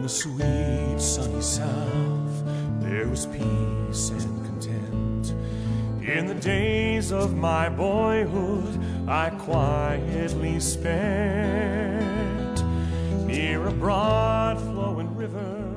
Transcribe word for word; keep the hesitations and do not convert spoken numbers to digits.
the sweet sunny south, there was peace and content. In the days of my boyhood, I quietly spent near a broad flowing river,